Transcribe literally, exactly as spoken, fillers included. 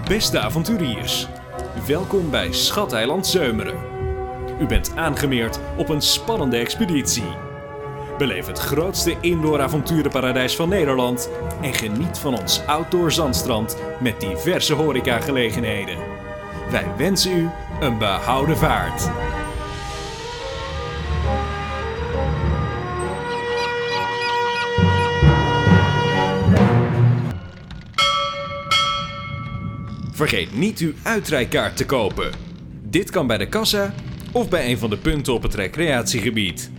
Beste avonturiers, welkom bij Schateiland Zeumeren. U bent aangemeerd op een spannende expeditie. Beleef het grootste indoor avonturenparadijs van Nederland en geniet van ons outdoor zandstrand met diverse horecagelegenheden. Wij wensen u een behouden vaart. Vergeet niet uw uitrijkaart te kopen. Dit kan bij de kassa of bij een van de punten op het recreatiegebied.